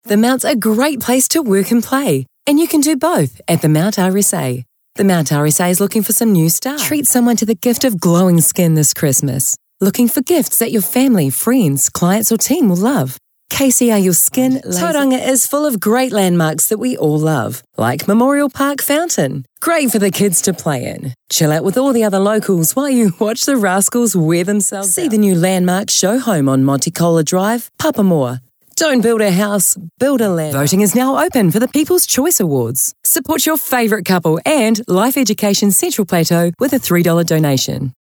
The Mount's a great place to work and play, and you can do both at the Mount RSA. The Mount RSA is looking for some new staff. Treat someone to the gift of glowing skin this Christmas. Looking for gifts that your family, friends, clients or team will love. KCR Your Skin Tauranga is full of great landmarks that we all love, like Memorial Park Fountain. Great for the kids to play in. Chill out with all the other locals while you watch the Rascals wear themselves See out. The new landmark show home on Monticola Drive, Papamoa. Don't build a house, build a land. Voting is now open for the People's Choice Awards. Support your favourite couple and Life Education Central Plateau with a $3 donation.